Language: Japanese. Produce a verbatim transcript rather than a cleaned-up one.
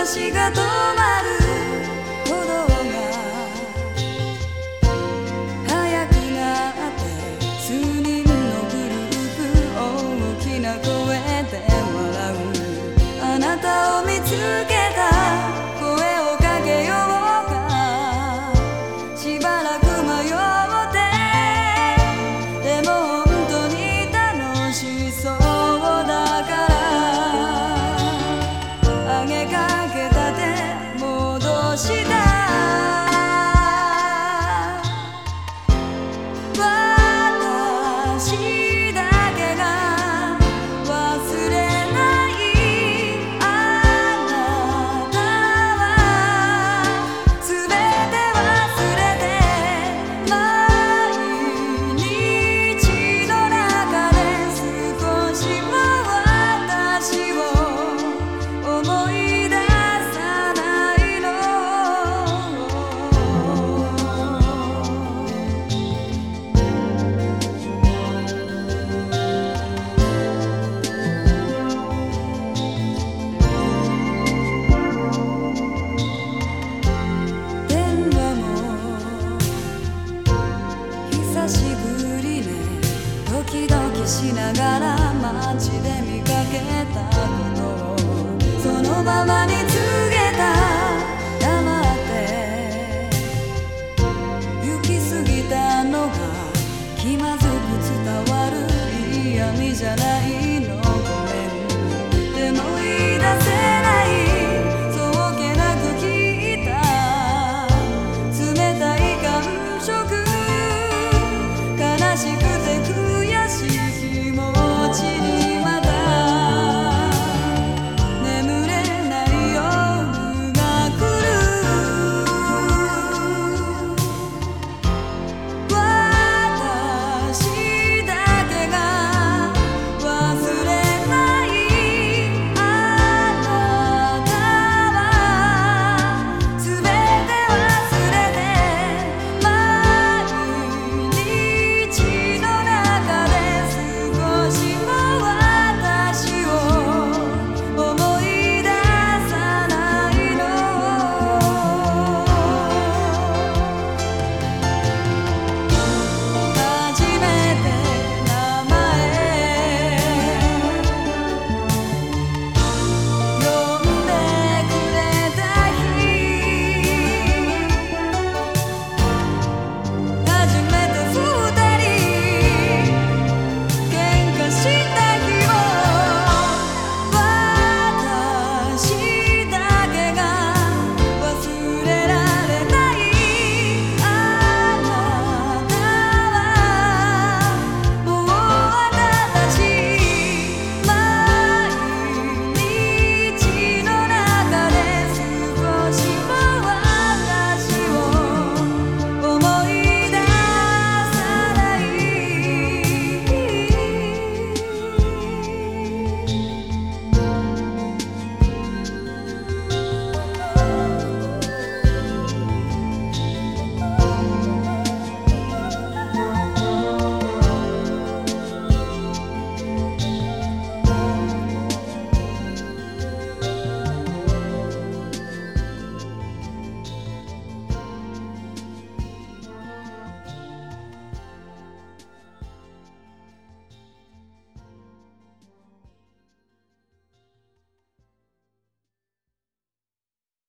足が止まる鼓動が速くなって数人のグループ大きな声で笑うあなたを見つけた声をかけようかしばらく迷ってでも本当に楽しそうだからあげかけた手戻した私だけが忘れないあなたは全て忘れて毎日の中で少しも私を思い出さないの電話も久しぶりねドキドキしながら街で見かけたことをそのままに